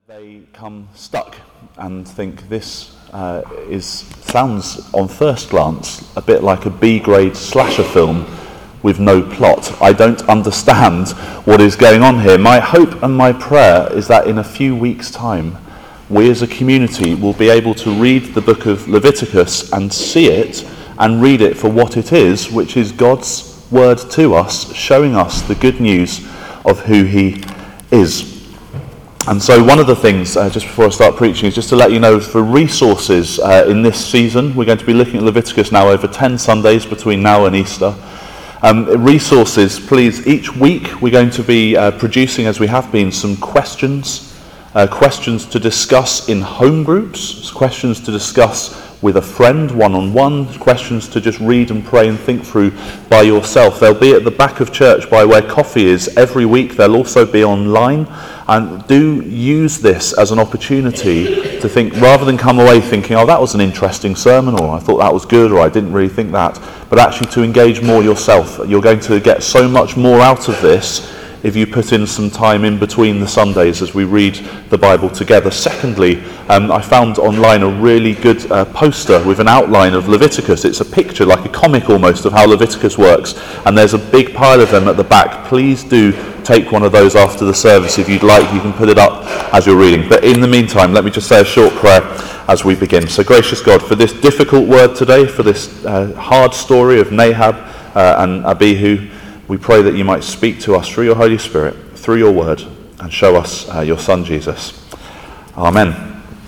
they come stuck and think this sounds on first glance a bit like a B-grade slasher film with no plot. I don't understand what is going on here. My hope and my prayer is that in a few weeks' time we as a community will be able to read the book of Leviticus and see it and read it for what it is, which is God's word to us, showing us the good news of who he is. And so one of the things, just before I start preaching, is just to let you know for resources in this season. We're going to be looking at Leviticus now over 10 Sundays between now and Easter. Resources, please, each week we're going to be producing, as we have been, some questions to discuss in home groups, questions to discuss with a friend, one-on-one, questions to just read and pray and think through by yourself. They'll be at the back of church by where coffee is every week. They'll also be online. And do use this as an opportunity to think, rather than come away thinking, oh, that was an interesting sermon, or I thought that was good, or I didn't really think that, but actually to engage more yourself. You're going to get so much more out of this if you put in some time in between the Sundays as we read the Bible together. Secondly, I found online a really good poster with an outline of Leviticus. It's a picture, like a comic almost, of how Leviticus works, and there's a big pile of them at the back. Please do take one of those after the service if you'd like. You can put it up as you're reading. But in the meantime, let me just say a short prayer as we begin. So gracious God, for this difficult word today, for this hard story of Nahab and Abihu, we pray that you might speak to us through your Holy Spirit, through your word, and show us your Son Jesus. Amen.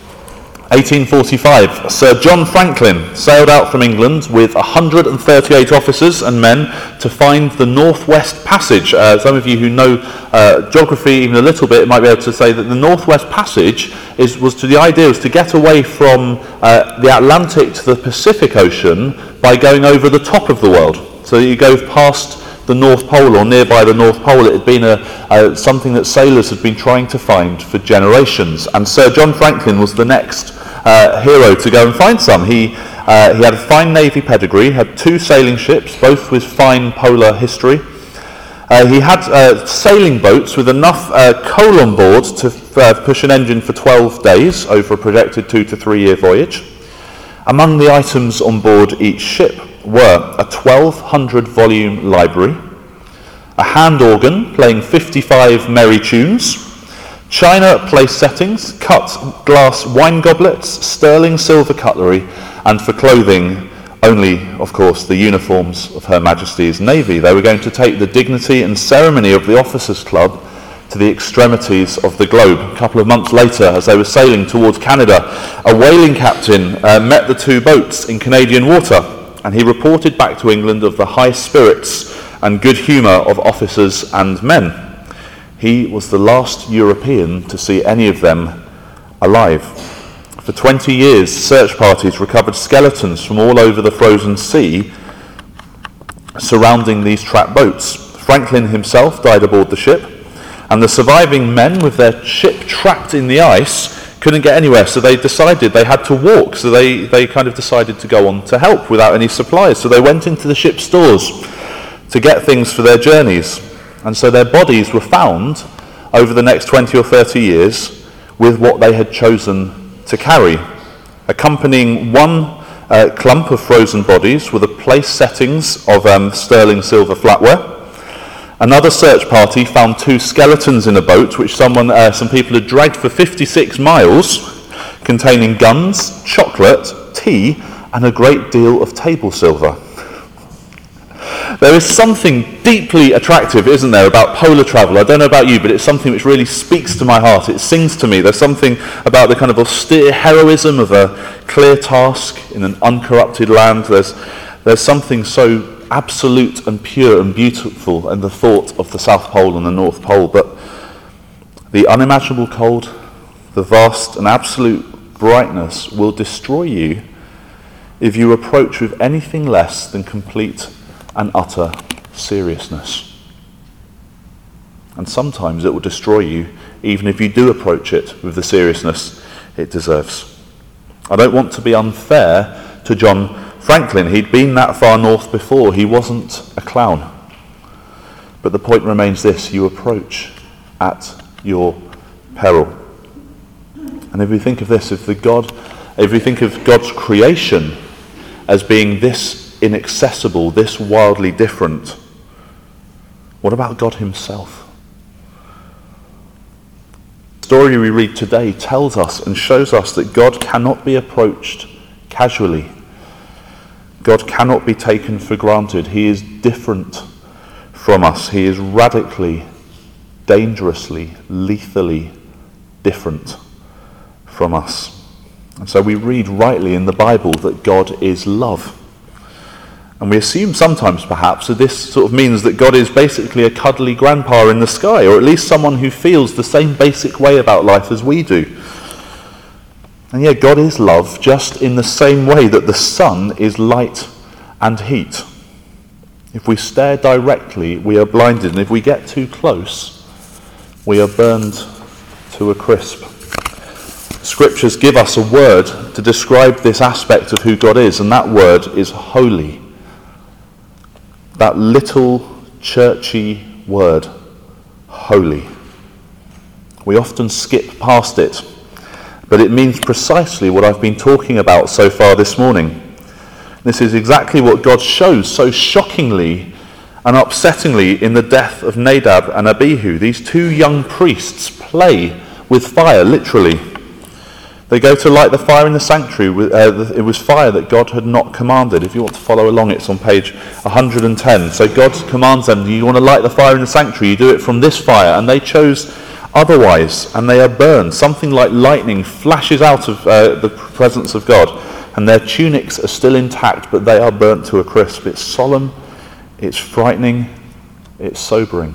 1845, Sir John Franklin sailed out from England with 138 officers and men to find the Northwest Passage. Some of you who know geography even a little bit might be able to say that the Northwest Passage the idea was to get away from the Atlantic to the Pacific Ocean by going over the top of the world. So you go past the North Pole or nearby the North Pole. It had been something that sailors had been trying to find for generations. And Sir John Franklin was the next hero to go and find some. He had a fine navy pedigree, had 2 sailing ships, both with fine polar history. He had sailing boats with enough coal on board to push an engine for 12 days over a projected 2 to 3 year voyage. Among the items on board each ship were a 1,200 volume library, a hand organ playing 55 merry tunes, china place settings, cut glass wine goblets, sterling silver cutlery, and for clothing only, of course, the uniforms of Her Majesty's Navy. They were going to take the dignity and ceremony of the Officers' Club to the extremities of the globe. A couple of months later, as they were sailing towards Canada, a whaling captain met the 2 boats in Canadian water, and he reported back to England of the high spirits and good humour of officers and men. He was the last European to see any of them alive. For 20 years, search parties recovered skeletons from all over the frozen sea surrounding these trapped boats. Franklin himself died aboard the ship, and the surviving men, with their ship trapped in the ice, couldn't get anywhere, so they decided they had to walk. So they kind of decided to go on to help without any supplies. So they went into the ship's stores to get things for their journeys. And so their bodies were found over the next 20 or 30 years with what they had chosen to carry. Accompanying one clump of frozen bodies were the place settings of sterling silver flatware. Another search party found 2 skeletons in a boat which some people had dragged for 56 miles, containing guns, chocolate, tea, and a great deal of table silver. There is something deeply attractive, isn't there, about polar travel? I don't know about you, but it's something which really speaks to my heart. It sings to me. There's something about the kind of austere heroism of a clear task in an uncorrupted land. There's something so absolute and pure and beautiful in the thought of the South Pole and the North Pole, but the unimaginable cold, the vast and absolute brightness will destroy you if you approach with anything less than complete and utter seriousness. And sometimes it will destroy you even if you do approach it with the seriousness it deserves. I don't want to be unfair to John Franklin. He'd been that far north before. He wasn't a clown. But the point remains this: you approach at your peril. And if we think of this, if we think of God's creation as being this inaccessible, this wildly different, what about God himself? The story we read today tells us and shows us that God cannot be approached casually. God cannot be taken for granted. He is different from us. He is radically, dangerously, lethally different from us. And so we read rightly in the Bible that God is love. And we assume sometimes perhaps that this sort of means that God is basically a cuddly grandpa in the sky, or at least someone who feels the same basic way about life as we do. And yet God is love just in the same way that the sun is light and heat. If we stare directly, we are blinded, and if we get too close, we are burned to a crisp. Scriptures give us a word to describe this aspect of who God is, and that word is holy. That little churchy word, holy. We often skip past it, but it means precisely what I've been talking about so far this morning. This is exactly what God shows so shockingly and upsettingly in the death of Nadab and Abihu. These two young priests play with fire, literally. They go to light the fire in the sanctuary. It was fire that God had not commanded. If you want to follow along, it's on page 110. So God commands them, you want to light the fire in the sanctuary, you do it from this fire. And they chose otherwise, and they are burned. Something like lightning flashes out of the presence of God, and their tunics are still intact, but they are burnt to a crisp. It's solemn, it's frightening, it's sobering.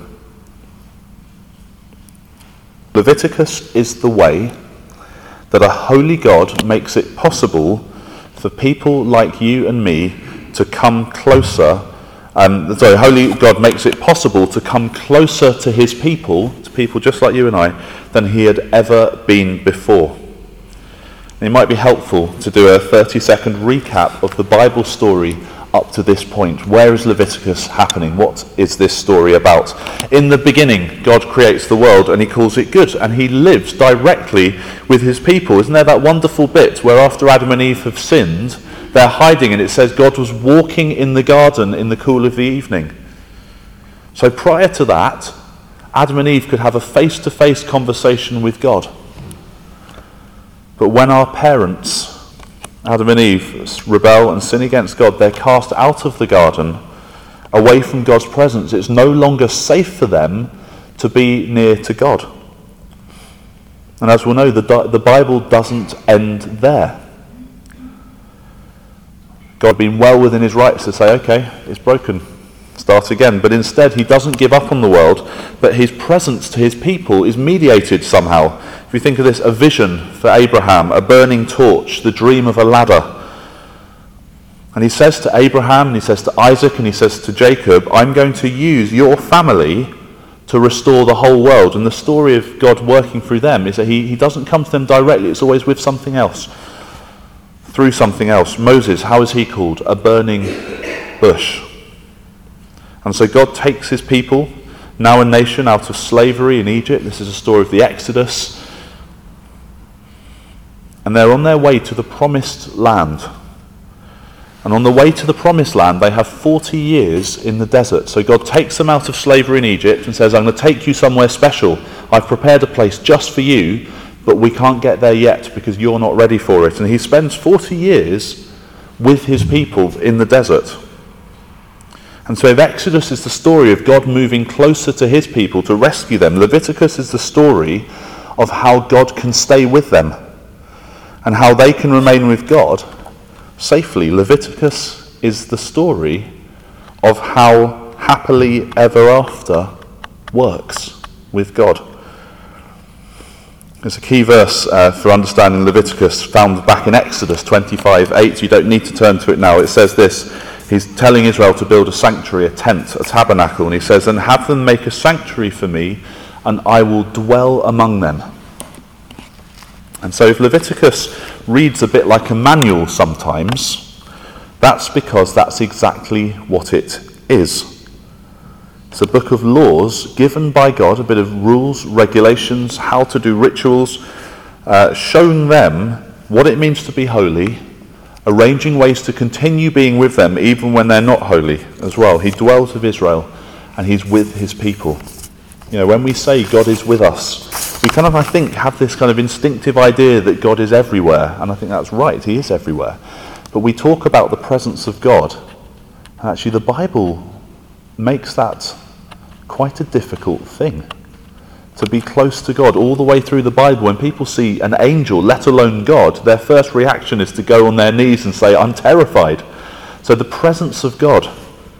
Leviticus is the way that a holy God makes it possible for people like you and me to come closer. Holy God makes it possible to come closer to his people, to people just like you and I, than he had ever been before. It might be helpful to do a 30-second recap of the Bible story up to this point. Where is Leviticus happening? What is this story about? In the beginning, God creates the world and he calls it good, and he lives directly with his people. Isn't there that wonderful bit where after Adam and Eve have sinned, they're hiding, and it says God was walking in the garden in the cool of the evening. So prior to that, Adam and Eve could have a face-to-face conversation with God. But when our parents, Adam and Eve, rebel and sin against God, they're cast out of the garden, away from God's presence. It's no longer safe for them to be near to God. And as we'll know, the Bible doesn't end there. God being well within his rights to say, okay, it's broken, start again. But instead, he doesn't give up on the world, but his presence to his people is mediated somehow. If you think of this, a vision for Abraham, a burning torch, the dream of a ladder. And he says to Abraham, and he says to Isaac, and he says to Jacob, I'm going to use your family to restore the whole world. And the story of God working through them is that he doesn't come to them directly, it's always with something else, through something else. Moses, how is he called? A burning bush. And so God takes his people, now a nation, out of slavery in Egypt. This is a story of the Exodus. And they're on their way to the promised land. And on the way to the promised land, they have 40 years in the desert. So God takes them out of slavery in Egypt and says, I'm going to take you somewhere special. I've prepared a place just for you, but we can't get there yet because you're not ready for it. And he spends 40 years with his people in the desert. And so if Exodus is the story of God moving closer to his people to rescue them, Leviticus is the story of how God can stay with them and how they can remain with God safely. Leviticus is the story of how happily ever after works with God. There's a key verse for understanding Leviticus found back in Exodus 25:8. You don't need to turn to it now. It says this. He's telling Israel to build a sanctuary, a tent, a tabernacle, and he says, and have them make a sanctuary for me, and I will dwell among them. And so if Leviticus reads a bit like a manual sometimes, that's because that's exactly what it is. It's a book of laws given by God, a bit of rules, regulations, how to do rituals, showing them what it means to be holy, arranging ways to continue being with them even when they're not holy as well. He dwells with Israel and he's with his people. You know, when we say God is with us, we kind of, I think, have this kind of instinctive idea that God is everywhere, and I think that's right, he is everywhere. But we talk about the presence of God, and actually the Bible makes that quite a difficult thing. To be close to God all the way through the Bible, when people see an angel, let alone God, their first reaction is to go on their knees and say, I'm terrified. So the presence of God,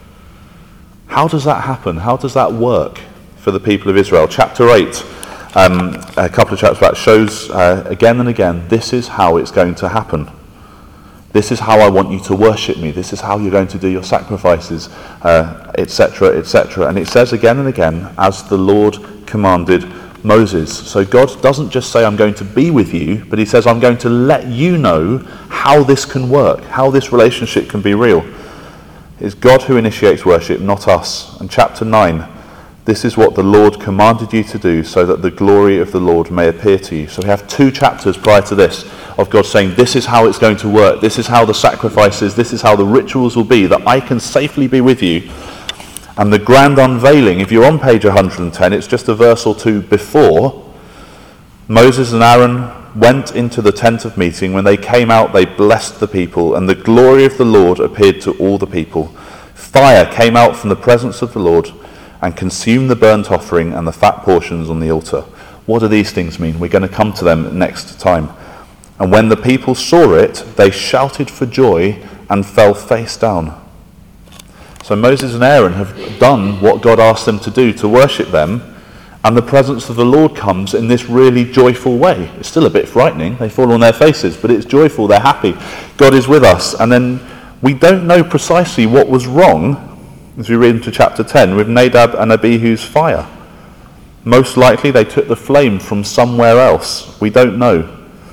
how does that happen? How does that work for the people of Israel? Chapter 8, a couple of chapters back, shows again and again, this is how it's going to happen. This is how I want you to worship me. This is how you're going to do your sacrifices, etc., etc. And it says again and again, as the Lord commanded Moses. So God doesn't just say, I'm going to be with you, but he says, I'm going to let you know how this can work, how this relationship can be real. It's God who initiates worship, not us. And chapter 9, this is what the Lord commanded you to do so that the glory of the Lord may appear to you. So we have 2 chapters prior to this of God saying, this is how it's going to work. This is how the sacrifices, this is how the rituals will be, that I can safely be with you. And the grand unveiling, if you're on page 110, it's just a verse or 2 before. Moses and Aaron went into the tent of meeting. When they came out, they blessed the people, and the glory of the Lord appeared to all the people. Fire came out from the presence of the Lord and consumed the burnt offering and the fat portions on the altar. What do these things mean? We're going to come to them next time. And when the people saw it, they shouted for joy and fell face down. So Moses and Aaron have done what God asked them to do, to worship them, and the presence of the Lord comes in this really joyful way. It's still a bit frightening. They fall on their faces, but it's joyful. They're happy. God is with us. And then we don't know precisely what was wrong, as we read into chapter 10, with Nadab and Abihu's fire. Most likely they took the flame from somewhere else. We don't know.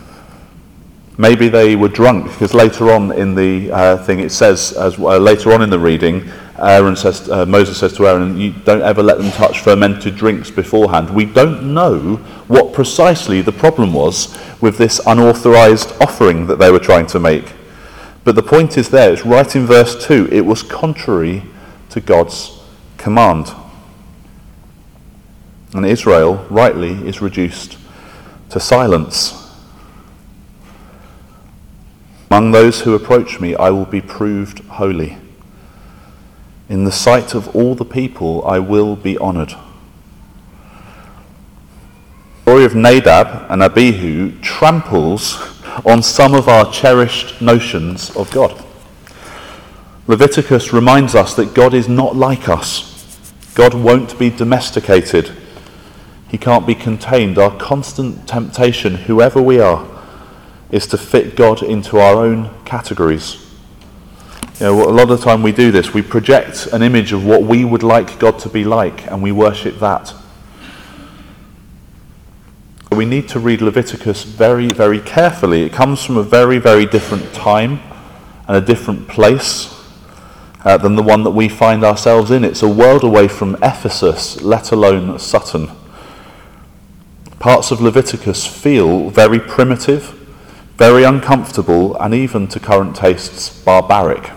Maybe they were drunk, because later on in the thing it says, later on in the reading, Moses says to Aaron, you don't ever let them touch fermented drinks beforehand. We don't know what precisely the problem was with this unauthorized offering that they were trying to make. But the point is there, it's right in verse 2, it was contrary to God's command. And Israel, rightly, is reduced to silence. Among those who approach me, I will be proved holy. In the sight of all the people, I will be honoured. The story of Nadab and Abihu tramples on some of our cherished notions of God. Leviticus reminds us that God is not like us. God won't be domesticated. He can't be contained. Our constant temptation, whoever we are, is to fit God into our own categories. You know, a lot of the time we do this. We project an image of what we would like God to be like, and we worship that. We need to read Leviticus very, very carefully. It comes from a very, very different time and a different place than the one that we find ourselves in. It's a world away from Ephesus, let alone Sutton. Parts of Leviticus feel very primitive, very uncomfortable, and even to current tastes, barbaric.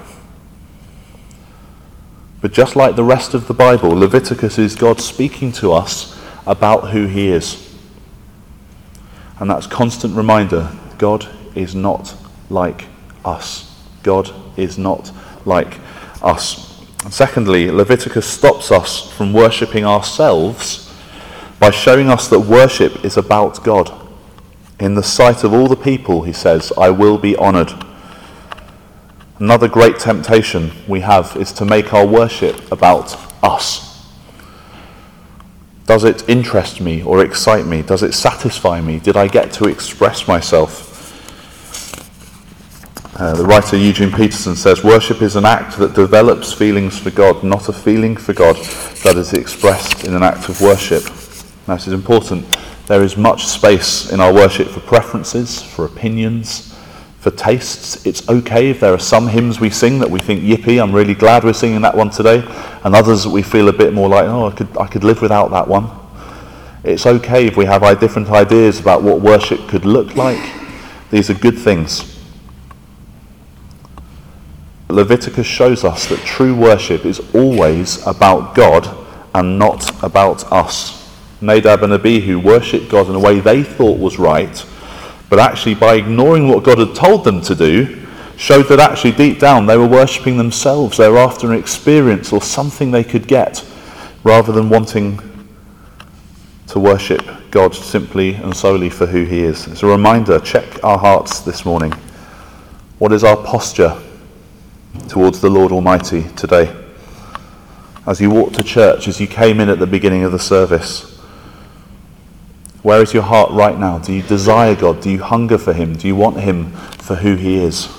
But just like the rest of the Bible, Leviticus is God speaking to us about who he is. And that's constant reminder, God is not like us. God is not like us. And secondly, Leviticus stops us from worshipping ourselves by showing us that worship is about God. In the sight of all the people, he says, I will be honoured. Another great temptation we have is to make our worship about us. Does it interest me or excite me? Does it satisfy me? Did I get to express myself? The writer Eugene Peterson says, worship is an act that develops feelings for God, not a feeling for God that is expressed in an act of worship. Now, this is important. There is much space in our worship for preferences, for opinions, for tastes. It's okay if there are some hymns we sing that we think, yippee, I'm really glad we're singing that one today, and others that we feel a bit more like, oh, I could live without that one. It's okay if we have different ideas about what worship could look like. These are good things. Leviticus shows us that true worship is always about God and not about us. Nadab and Abihu worshipped God in a way they thought was right, but actually by ignoring what God had told them to do, showed that actually deep down they were worshipping themselves. They were after an experience or something they could get, rather than wanting to worship God simply and solely for who he is. It's a reminder, check our hearts this morning. What is our posture towards the Lord Almighty today? As you walk to church, as you came in at the beginning of the service, where is your heart right now? Do you desire God? Do you hunger for him? Do you want him for who he is?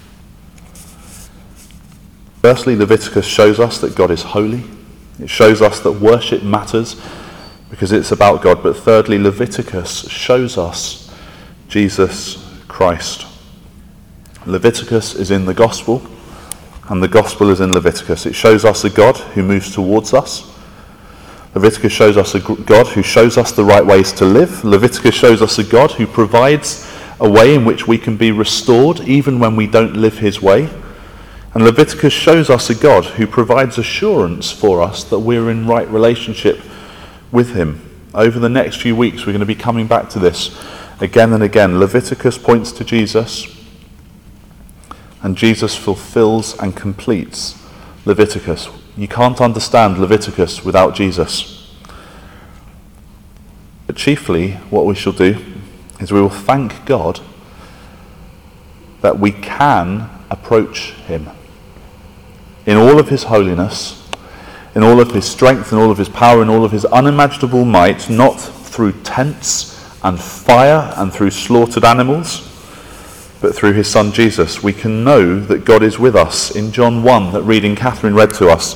Firstly, Leviticus shows us that God is holy. It shows us that worship matters because it's about God. But thirdly, Leviticus shows us Jesus Christ. Leviticus is in the gospel, and the gospel is in Leviticus. It shows us a God who moves towards us. Leviticus shows us a God who shows us the right ways to live. Leviticus shows us a God who provides a way in which we can be restored even when we don't live his way. And Leviticus shows us a God who provides assurance for us that we're in right relationship with him. Over the next few weeks, we're going to be coming back to this again and again. Leviticus points to Jesus, and Jesus fulfills and completes Leviticus. You can't understand Leviticus without Jesus. But chiefly, what we shall do is we will thank God that we can approach him in all of his holiness, in all of his strength, in all of his power, in all of his unimaginable might, not through tents and fire and through slaughtered animals, but through his son Jesus. We can know that God is with us. In John 1, that reading Catherine read to us,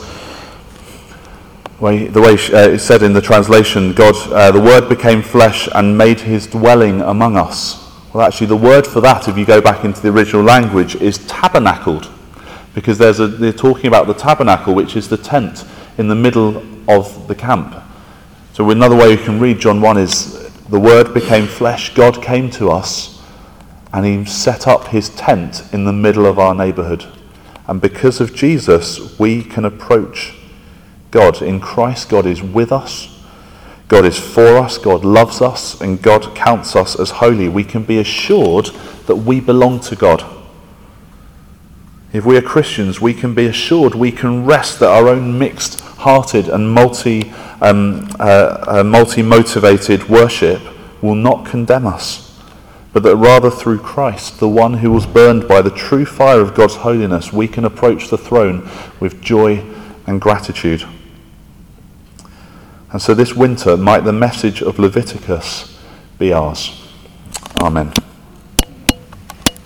the way it said in the translation, God, the Word became flesh and made his dwelling among us. Well, actually, the word for that, if you go back into the original language, is tabernacled, because they're talking about the tabernacle, which is the tent in the middle of the camp. So another way you can read John 1 is, the Word became flesh, God came to us, and he set up his tent in the middle of our neighbourhood. And because of Jesus, we can approach God. In Christ, God is with us, God is for us, God loves us, and God counts us as holy. We can be assured that we belong to God. If we are Christians, we can be assured, we can rest that our own mixed-hearted and multi-motivated worship will not condemn us, but that rather through Christ, the one who was burned by the true fire of God's holiness, we can approach the throne with joy and gratitude. And so this winter, might the message of Leviticus be ours. Amen.